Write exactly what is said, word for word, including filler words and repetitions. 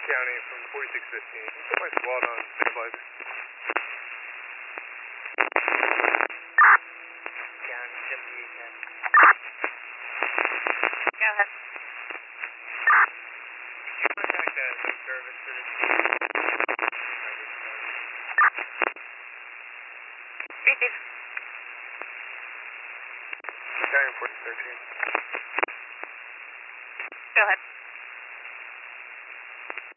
County from forty-six fifteen. Put my squad on stabilizer. County seventy-eight ten. Go ahead. Could you contact the home service for this? Receive. County forty thirteen. Go ahead.